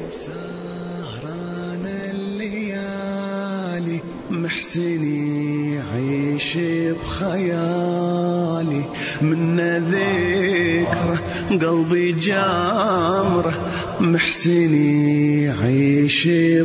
سهران الليالي محسني عيش بخيالي من ذكره قلبي جامره محسني عيش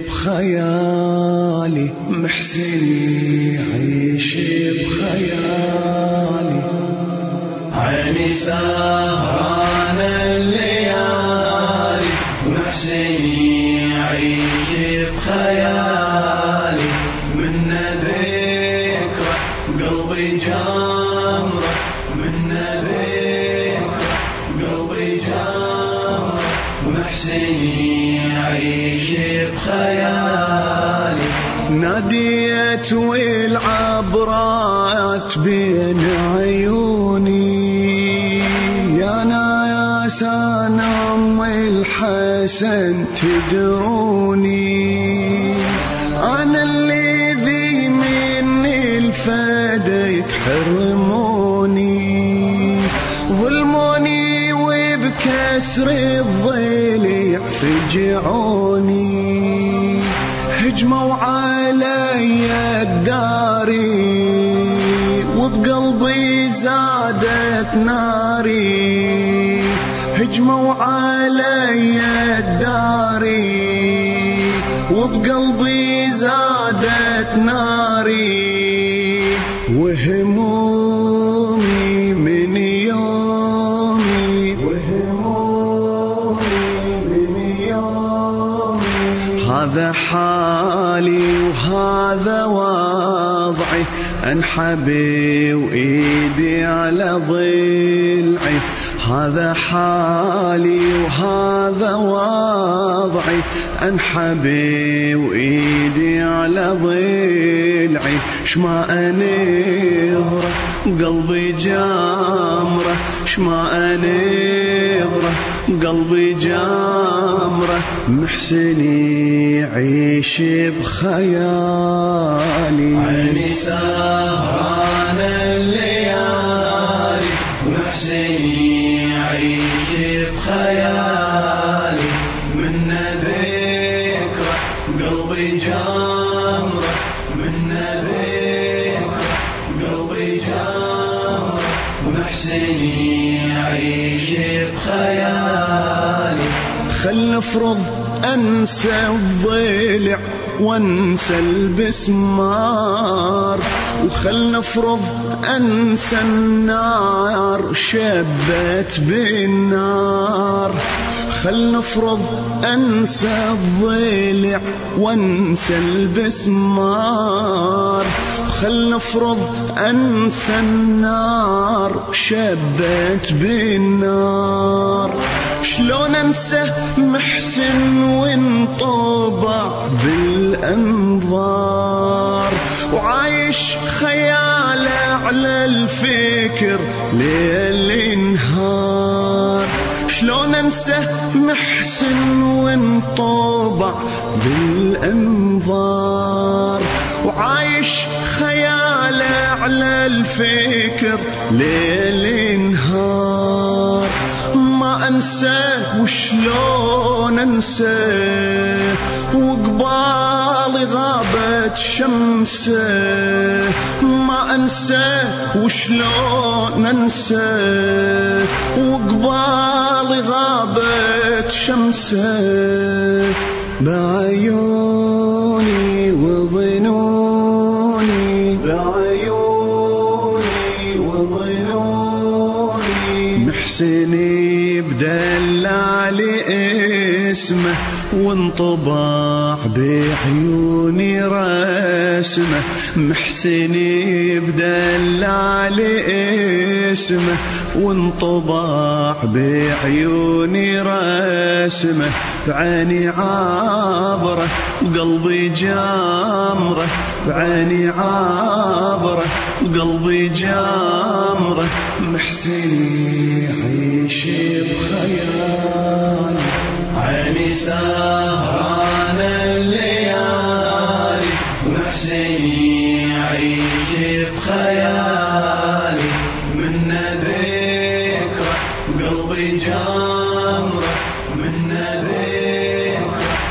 بخيالي محسني عيش بخيالي عيني سهران الليالي محسني عيش بخيالي من ذكره قلبي جامره من ذكره قلبي جامره محسني عيش بخيالي ناديت والعبرات بين عيوني يا ناس انا ام الحسن تدروني انا اللي ذي من الفدك حرموني ظلموني وبكسر الضلع فجعوني هجموا علي الداري وبقلبي زادت ناري هجموا علي الداري وبقلبي زادت ناري وهمومي من يومي هذا حالي وهذا وضعي انحبي وايدي على ضلعي هذا حالي وهذا وضعي انحبي وايدي على ضلعي شما انظره قلبي جامره شما انظره قلبي جامره محسني عيش بخيالي عيني سهران الليالي محسني عيش بخيالي من ذكره قلبي جامره من ذكره قلبي جامره محسني عيش بخيالي خل نفرض أنسى الضلع وانسى البسمار وخل نفرض أنسى النار شبت بالنار خل نفرض أنسى الضلع وانسى البسمار خل نفرض أنسى النار شبت بالنار شلون انسى محسن وانطبع بالانظار وعايش خياله على الفكر ليل نهار شلون انسى محسن وانطبع بالانظار وعايش خياله على الفكر ليل نهار ما انساه وشلون انساه وقبالي غابت شمسه ما انساه وشلون انساه وقبالي غابت شمسه بعيوني وظنوني بعيوني وظنوني محسني بدل علي اسمه وانطباع بعيوني رسمه محسني بدل علي اسمه وانطباع بعيوني رسمه بعيني عابره وقلبي جامره بعيني عابره وقلبي جامره محسني عيش بخيال عيني سهران الليالي محسني عيش بخيالي من ذكره قلبي جامره من ذكره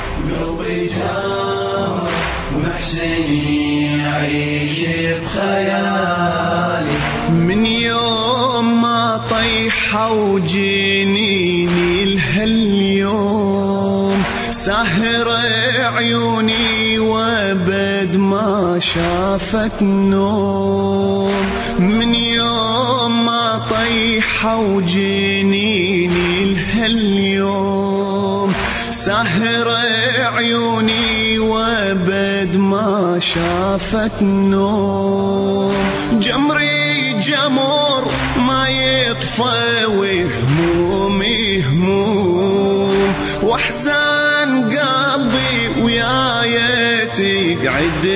بخيالي. من يوم ما طيحوا جنيني لهاليوم ساهر عيوني وابد ما شافت نوم. من يوم ما طيحوا جنيني لهاليوم ساهر عيوني وابد ما شافت نوم. جمري جمر ما يطفى وهمومي هموم، واحزان قلبي وياي تقعد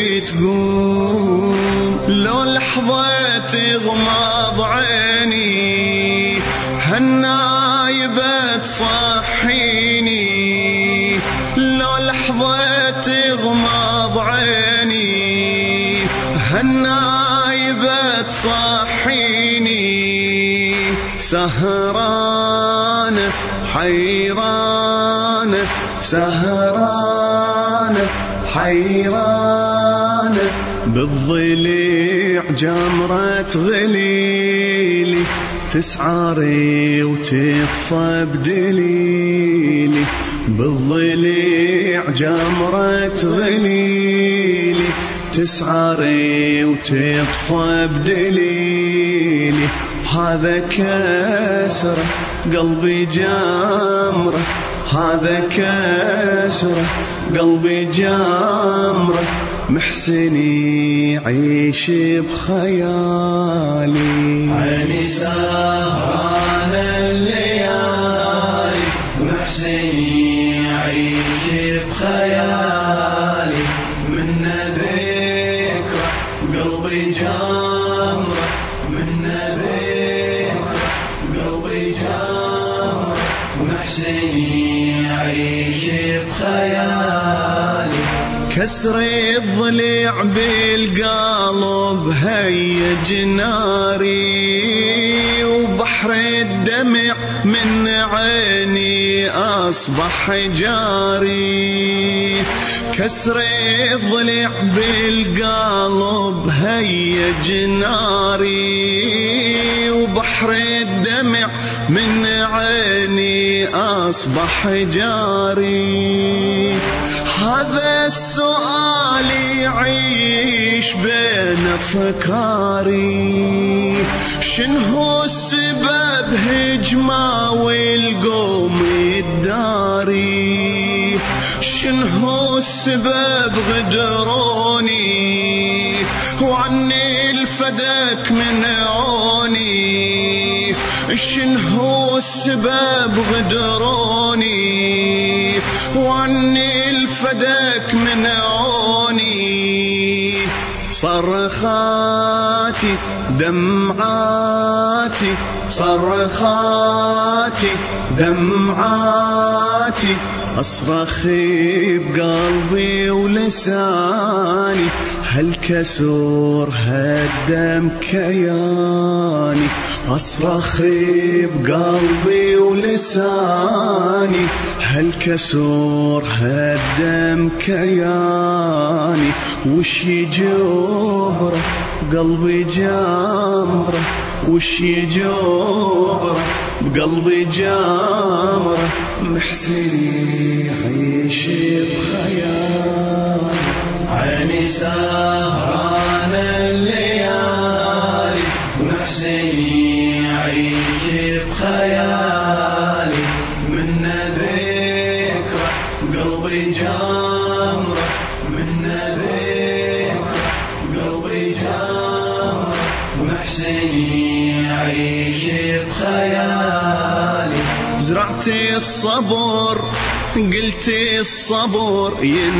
وتقوم. لو لحظة تغمض عيني هالنايبة تصحيني. لو لحظة تغمض عيني هالنايبة تصحيني. سهرانة حيرانة سهرانة حيرانة بالضليع جمرة غليلي تسعري وتطفى بدليلي. بالضليع جمرة غليلي تسعري وتطفى بدليلي. هذا كسرة قلبي جمرة، هذا كسرة قلبي جمرة محسني عيش بخيالي. عيني سهرانة الليالي محسني عيش بخيالي. من ذكرى قلبي جمرة، من ذكرى قلبي جمرة محسني عيش بخيالي. كسر الضليع بالقلب هيج ناري، وبحر الدمع من عيني أصبح جاري. كسر الضليع بالقلب هيج ناري، وبحر الدمع من عيني أصبح جاري. هذا السؤال يعيش بين أفكاري، شنو السبب هجمة والقوم الداري؟ شنو السبب غدروني وعني الفدك منعوني؟ شنو السبب غدروني وعني الفدك منعوني؟ صرخاتي دمعاتي صرخاتي دمعاتي أصرخ بقلبي ولساني، هالكسور هدم كياني. أصرخ بقلبي ولساني هالكسور هدم كياني. وش يجبره قلبي جمره، وش يجبره بقلبي جمره محسني عيش بخيال. عيني سهرانة الليالي محسني عيش بخيالي. من ذكرى قلبي جمرة، من ذكرى قلبي جمرة محسني عيش بخيالي. زرعتي الصبر قلتي الصبر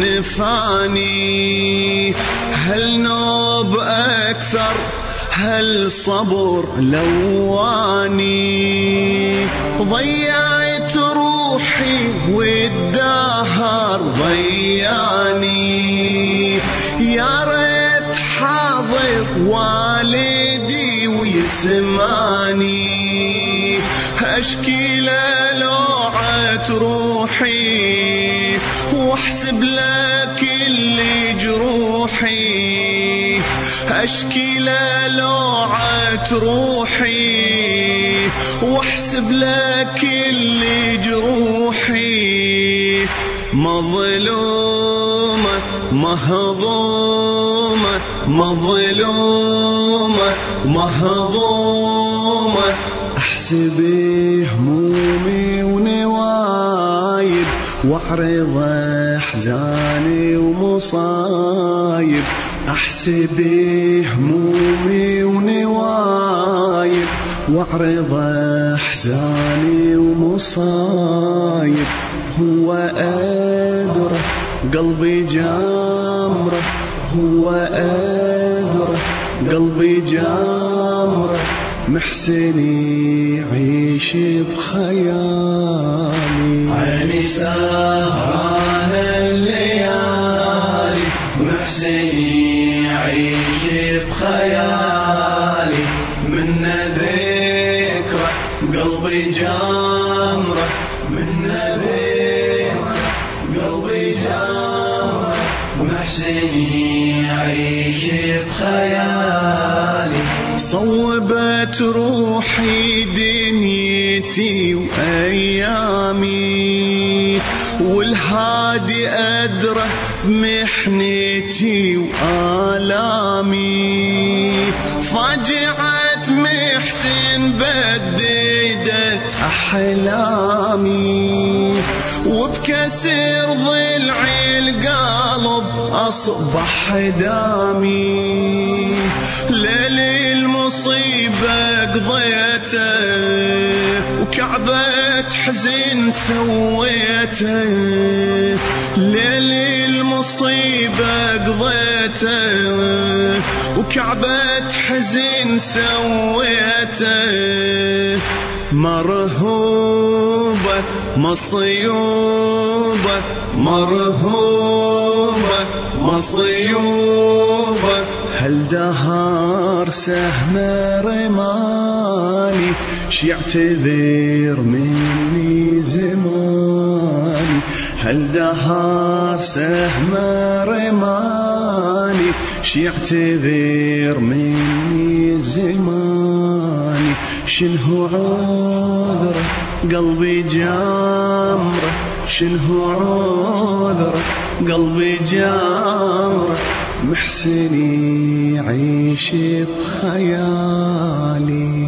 ينفاني، هل نوب أكثر هل صبر لواني؟ ضيعت روحي والدهر ضياني، يا ريت حاضر والدي ويسمعني. أشكي له لوعة روحي واحسب له كل جروحي. أشكي لوعة روحي واحسب لك كل جروحي. مظلومة مهضومة مظلومة مهضومة، أحسب همومي ونوايب واعرض أحزاني ومصايب. أحسب همومي ونوايب واعرض أحزاني ومصايب. هو أدرى قلبي جمرة، هو أدرى قلبي جمرة، محسني يعيش بخيالي. عيني سهران الليالي، محسني يعيش بخيالي. من ذكرى قلبي جمرة، من ذكرى قلبي جمرة، محسني يعيش بخيالي. صوبت روحي دنيتي وأيامي، والهادي أدرى بمحنتي وآلامي. فاجعة محسن بددت أحلامي، وبكسر ضلعي القلب أصبح دامي. ليل المصيبة قضيته وكعبة حزن سويته. ليل المصيبة قضيته وكعبة حزن سويته. مرهوبة مصيوبة مرهوبة مصيوبة، هل دهار سهم رماني شيعتذر مني زماني. هل دهار سهم رماني شيعتذر مني زماني. شنهو عذره قلبي جمره، شنهو عذره قلبي جمره، محسني يعيش بخيالي.